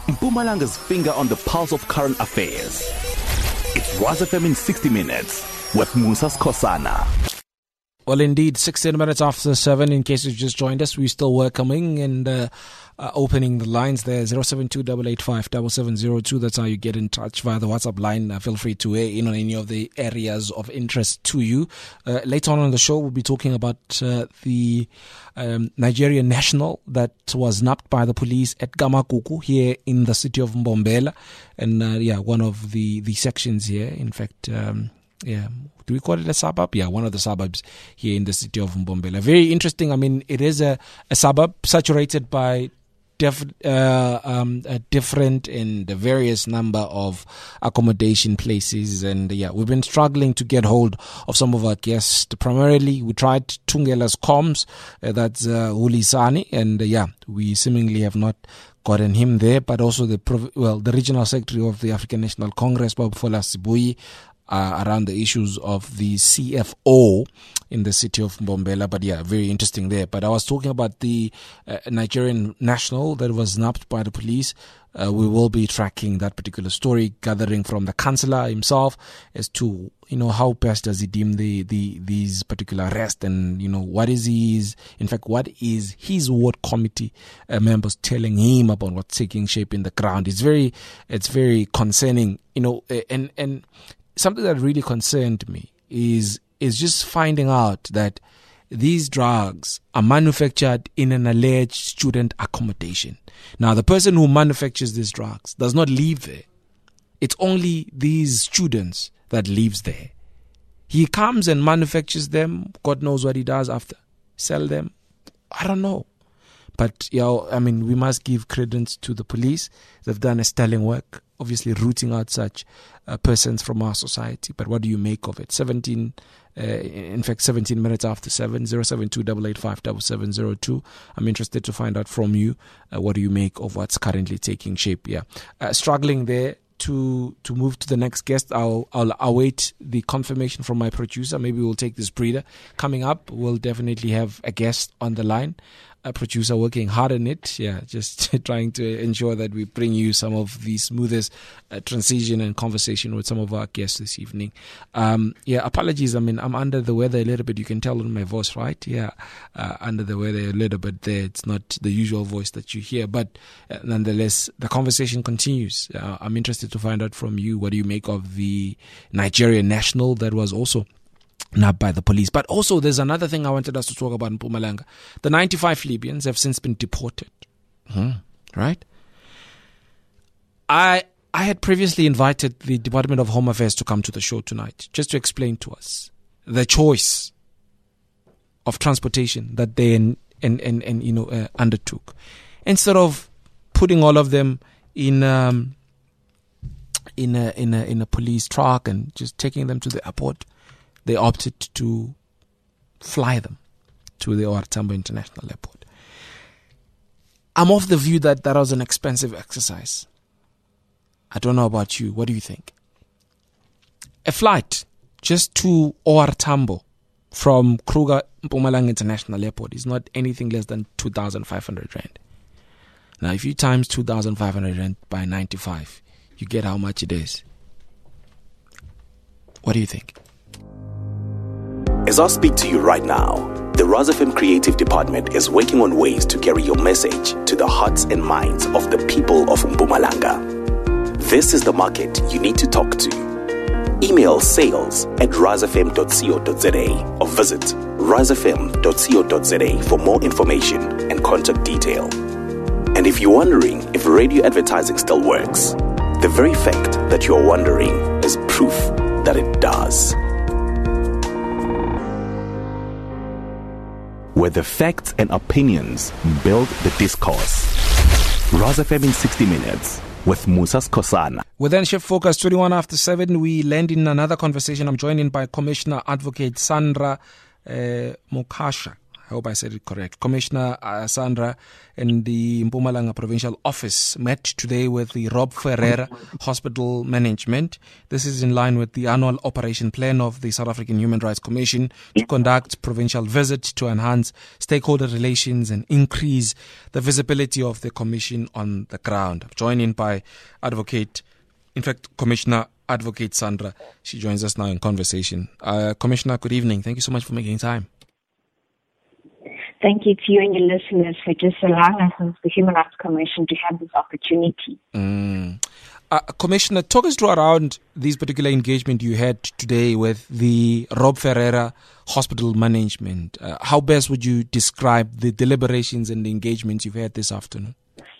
Mpumalanga's finger on the pulse of current affairs. It's Rise FM in 60 minutes with Musa Skosana. Well, indeed, 16 minutes after 7, in case you just joined us, we're still welcoming and opening the lines there, 072-885-7702. That's how you get in touch via the WhatsApp line. Feel free to weigh in on any of the areas of interest to you. Later on the show, we'll be talking about the Nigerian national that was nabbed by the police at Gamakuku here in the city of Mbombela. And one of the sections here, in fact... do we call it a suburb? Yeah, one of the suburbs here in the city of Mbombela. Very interesting. I mean, it is a suburb saturated by different and the various number of accommodation places. And we've been struggling to get hold of some of our guests. Primarily, we tried Tungela's comms, that's Hulisani, and we seemingly have not gotten him there, but also the regional secretary of the African National Congress, Babfola Sibui, around the issues of the CFO in the city of Mbombela. But very interesting there. But I was talking about the Nigerian national that was nabbed by the police. We will be tracking that particular story, gathering from the councillor himself as to, how best does he deem these particular arrests, and, what is his ward committee members telling him about what's taking shape in the ground. It's very concerning, and something that really concerned me is just finding out that these drugs are manufactured in an alleged student accommodation. Now, the person who manufactures these drugs does not live there. It's only these students that lives there. He comes and manufactures them. God knows what he does after. Sell them. I don't know. But, we must give credence to the police. They've done a sterling work, obviously rooting out such persons from our society. But what do you make of it? 17 minutes after 7, 072-885-7702. I'm interested to find out from you, what do you make of what's currently taking shape here? Struggling there to move to the next guest. I'll await the confirmation from my producer. Maybe we'll take this breather. Coming up, we'll definitely have a guest on the line. A producer working hard on it, just trying to ensure that we bring you some of the smoothest transition and conversation with some of our guests this evening. Apologies. I'm under the weather a little bit. You can tell on my voice, right? Under the weather a little bit there. It's not the usual voice that you hear, but nonetheless, the conversation continues. I'm interested to find out from you, what do you make of the Nigerian national that was also nabbed by the police? But also, there's another thing I wanted us to talk about in Mpumalanga. The 95 Libyans have since been deported. Right? I had previously invited the Department of Home Affairs to come to the show tonight, just to explain to us the choice of transportation that they undertook. Instead of putting all of them in a police truck and just taking them to the airport, they opted to fly them to the OR Tambo International Airport. I'm of the view that was an expensive exercise. I don't know about you. What do you think? A flight just to OR Tambo from Kruger Mpumalanga International Airport is not anything less than 2,500 Rand. Now, if you times 2,500 Rand by 95, you get how much it is. What do you think? As I speak to you right now, the Rise FM Creative Department is working on ways to carry your message to the hearts and minds of the people of Mpumalanga. This is the market you need to talk to. Email sales@risefm.co.za or visit risefm.co.za for more information and contact detail. And if you're wondering if radio advertising still works, the very fact that you're wondering is proof that it does. Where the facts and opinions build the discourse. Rise FM in 60 minutes with Musa Skosana. We then shift focus 21 after 7. We land in another conversation. I'm joined in by Commissioner Advocate Sandra Mokasha. I hope I said it correct. Commissioner Sandra and the Mpumalanga Provincial Office met today with the Rob Ferreira Hospital Management. This is in line with the annual operation plan of the South African Human Rights Commission to conduct provincial visits to enhance stakeholder relations and increase the visibility of the Commission on the ground. I'm joined in by Commissioner Advocate Sandra. She joins us now in conversation. Commissioner, good evening. Thank you so much for making time. Thank you to you and your listeners for just allowing us as the Human Rights Commission to have this opportunity. Commissioner, talk us through around this particular engagement you had today with the Rob Ferreira Hospital Management. How best would you describe the deliberations and the engagements you've had this afternoon?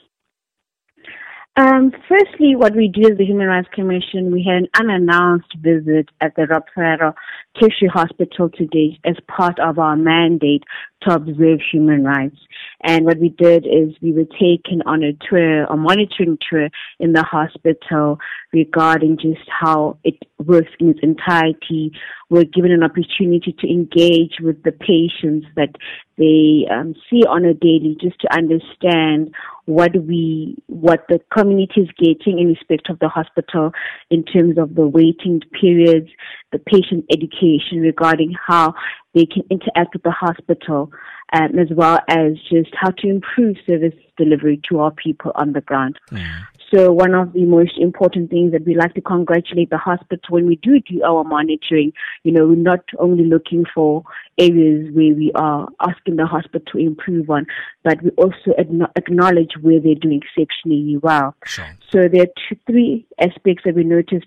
Firstly, what we do as the Human Rights Commission, we had an unannounced visit at the Rob Ferreira Tertiary Hospital today as part of our mandate to observe human rights. And what we did is we were taken on a tour, a monitoring tour in the hospital regarding just how it works in its entirety. We're given an opportunity to engage with the patients that they see on a daily, just to understand what the community is getting in respect of the hospital in terms of the waiting periods, the patient education regarding how they can interact with the hospital, as well as just how to improve service delivery to our people on the ground. So one of the most important things that we like to congratulate the hospital when we do our monitoring, we're not only looking for areas where we are asking the hospital to improve on, but we also acknowledge where they're doing exceptionally well. Sure. So there are three aspects that we noticed.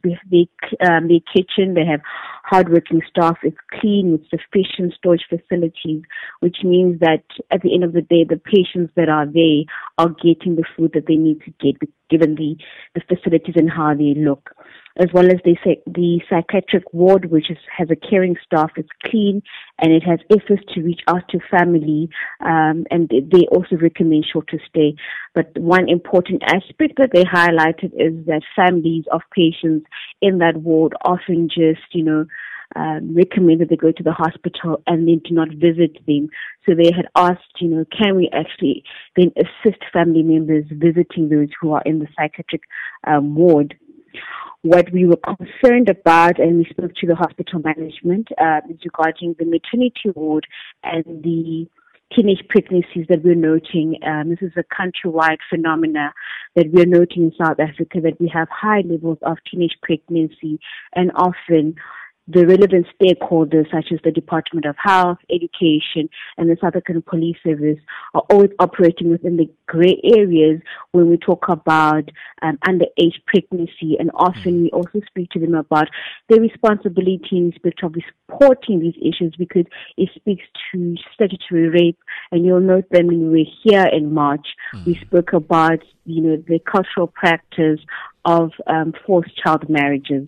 The kitchen, they have hardworking staff, it's clean with sufficient storage facilities, which means that at the end of the day, the patients that are there are getting the food that they need to get, given the facilities and how they look. As well as the psychiatric ward, which has a caring staff, it's clean and it has efforts to reach out to family, and they also recommend shorter stay. But one important aspect that they highlighted is that families of patients in that ward often just, recommend that they go to the hospital and then do not visit them. So they had asked, can we actually then assist family members visiting those who are in the psychiatric ward? What we were concerned about, and we spoke to the hospital management, is regarding the maternity ward and the teenage pregnancies that we're noting. This is a countrywide phenomena that we're noting in South Africa, that we have high levels of teenage pregnancy, and often the relevant stakeholders such as the Department of Health, Education, and the South African Police Service are always operating within the gray areas when we talk about underage pregnancy, and often we also speak to them about their responsibility in respect of reporting these issues, because it speaks to statutory rape. And you'll note that when we were here in March, we spoke about the cultural practice of forced child marriages.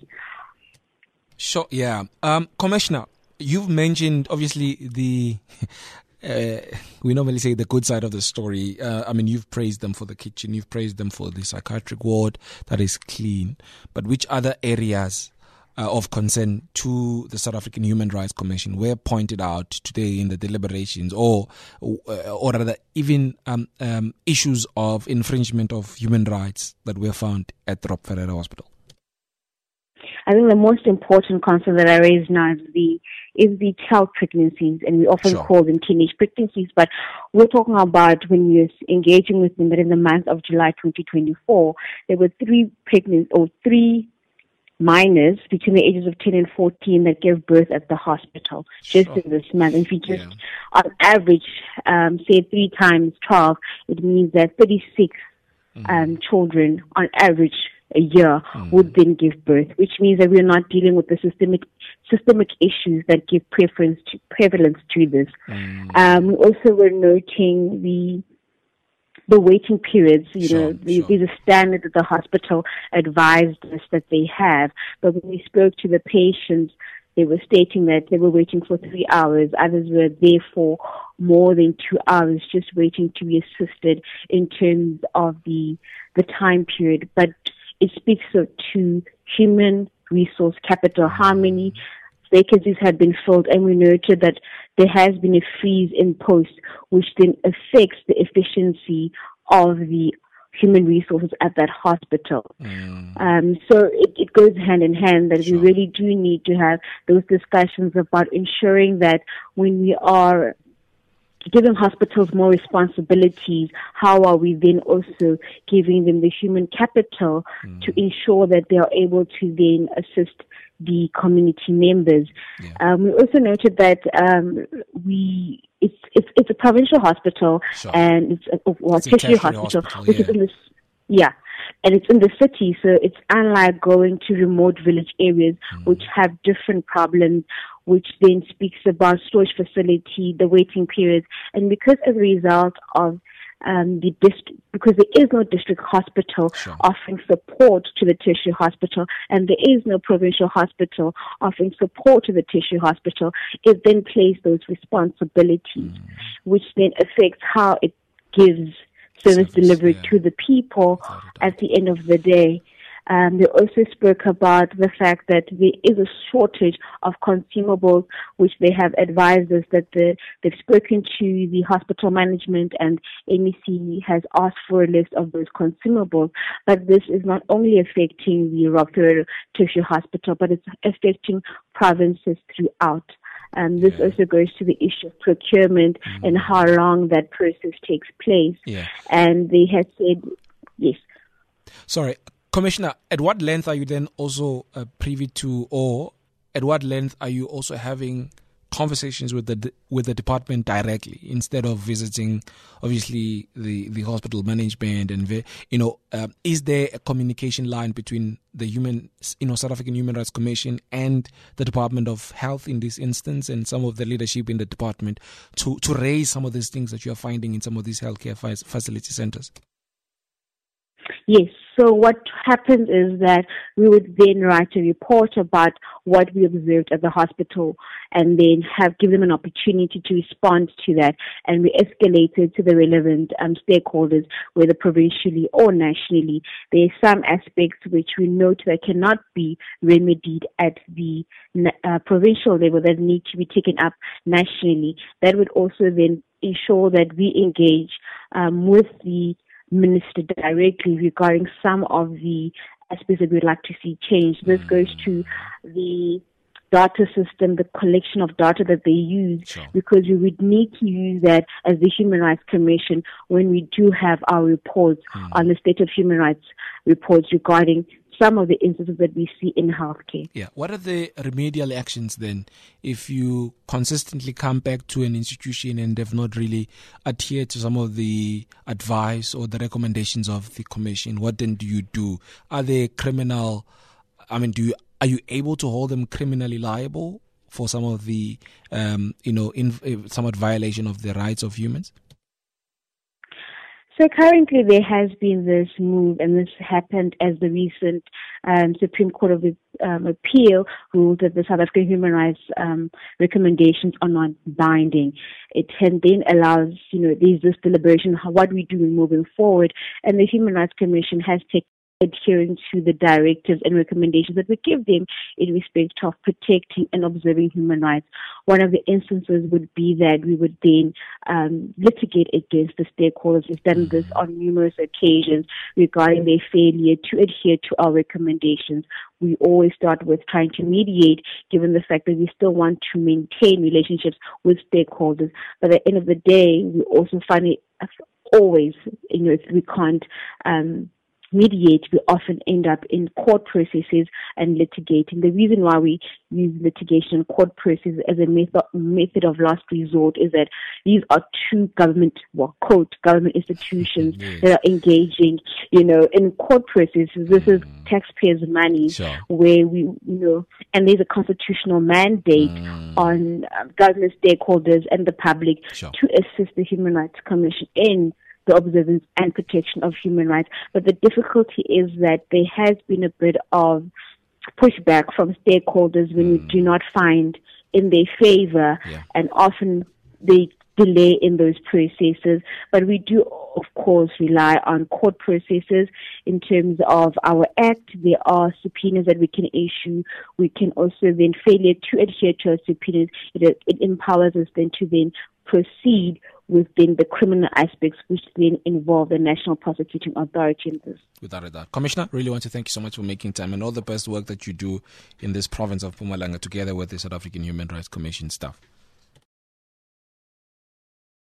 Sure, yeah. Commissioner, you've mentioned, obviously, we normally say the good side of the story. You've praised them for the kitchen, you've praised them for the psychiatric ward that is clean. But which other areas of concern to the South African Human Rights Commission were pointed out today in the deliberations, or rather even issues of infringement of human rights that were found at the Rob Ferreira Hospital? I think the most important concern that I raise now is the child pregnancies, and we often call them teenage pregnancies, but we're talking about when we're engaging with them that in the month of July 2024, there were three minors between the ages of 10 and 14 that gave birth at the hospital just in this month. If you just, on average, say 3 times 12, it means that 36 children on average a year would then give birth, which means that we're not dealing with the systemic issues that give prevalence to this. We also were noting the waiting periods. There's a standard that the hospital advised us that they have, but when we spoke to the patients, they were stating that they were waiting for 3 hours. Others were there for more than 2 hours, just waiting to be assisted in terms of the time period. But it speaks to human resource capital, how many vacancies had been filled, and we noted that there has been a freeze in post, which then affects the efficiency of the human resources at that hospital. So it goes hand in hand that we really do need to have those discussions about ensuring that when we are giving hospitals more responsibilities, how are we then also giving them the human capital to ensure that they are able to then assist the community members? We also noted that it's a provincial hospital, and it's a tertiary hospital, which is in the and it's in the city, so it's unlike going to remote village areas which have different problems, which then speaks about storage facility, the waiting periods, and because as a result of because there is no district hospital offering support to the tertiary hospital, and there is no provincial hospital offering support to the tertiary hospital, it then places those responsibilities, which then affects how it gives service delivery to the people at the end of the day. They also spoke about the fact that there is a shortage of consumables, which they have advised us that they've spoken to the hospital management, and MEC has asked for a list of those consumables. But this is not only affecting the Rockville Tertiary Hospital, but it's affecting provinces throughout. This also goes to the issue of procurement and how long that process takes place. And they had said, yes. Sorry, Commissioner, at what length are you then also privy to, or at what length are you also having conversations with the department directly instead of visiting, obviously, the hospital management? And is there a communication line between the South African Human Rights Commission and the Department of Health in this instance, and some of the leadership in the department to raise some of these things that you are finding in some of these healthcare facility centers? Yes. So what happens is that we would then write a report about what we observed at the hospital, and then give them an opportunity to respond to that, and we escalate it to the relevant stakeholders, whether provincially or nationally. There are some aspects which we note that cannot be remedied at the provincial level that need to be taken up nationally. That would also then ensure that we engage with the Minister directly regarding some of the aspects that we'd like to see changed. This goes to the data system, the collection of data that they use, because we would need to use that as the Human Rights Commission when we do have our reports on the state of human rights reports regarding some of the instances that we see in healthcare. What are the remedial actions then if you consistently come back to an institution and they've not really adhered to some of the advice or the recommendations of the commission? What then do you do? Are they criminal? Are you able to hold them criminally liable for some of the, somewhat violation of the rights of humans? So currently there has been this move, and this happened as the recent Supreme Court of Appeal ruled that the South African human rights recommendations are not binding. It then allows, there's this deliberation, what we do moving forward, and the Human Rights Commission has taken adhering to the directives and recommendations that we give them in respect of protecting and observing human rights. One of the instances would be that we would then litigate against the stakeholders. We've done this on numerous occasions regarding their failure to adhere to our recommendations. We always start with trying to mediate, given the fact that we still want to maintain relationships with stakeholders. But at the end of the day, we also find it always, if we can't mediate, we often end up in court processes and litigating. The reason why we use litigation and court processes as a method of last resort is that these are two government institutions that are engaging, in court processes. This is taxpayers' money where we, and there's a constitutional mandate on government stakeholders and the public to assist the Human Rights Commission in the observance and protection of human rights. But the difficulty is that there has been a bit of pushback from stakeholders when we do not find in their favor, and often they delay in those processes. But we do of course, rely on court processes. In terms of our act, there are subpoenas that we can issue. We can also then, failure to adhere to our subpoenas, it empowers us then to then proceed within the criminal aspects, which then involve the National Prosecuting Authority in this. Without a doubt. Commissioner, really want to thank you so much for making time and all the best work that you do in this province of Mpumalanga together with the South African Human Rights Commission staff.